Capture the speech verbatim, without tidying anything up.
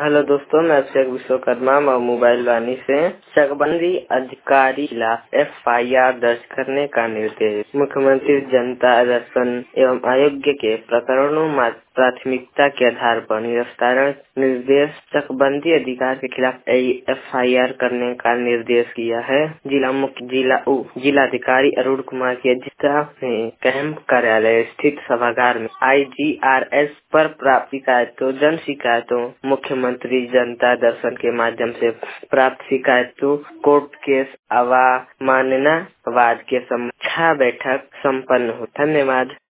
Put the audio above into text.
Hello दोस्तों, मैं अभिषेक Vishwakarma mobile वानी से चकबंदी अधिकारी खिलाफ एफ आई आर दर्ज करने का निर्देश। मुख्यमंत्री जनता दर्शन एवं अयोग्य के प्रकरणों में प्राथमिकता के आधार पर निस्तारण निर्देश चकबंदी अधिकारी के खिलाफ एफ आई आर करने का निर्देश किया है। जिला मुख्य जिला उप जिलाधिकारी अरुण कुमार की अध्यक्षता में कैंप कार्यालय स्थित सभागार में आई जी आर एस पर प्राप्त शिकायतों जन शिकायतों मुख्यमंत्री जनता दर्शन के माध्यम से प्राप्त शिकायतों कोर्ट केस अवमानना वाद के समीक्षा बैठक संपन्न हुई। धन्यवाद।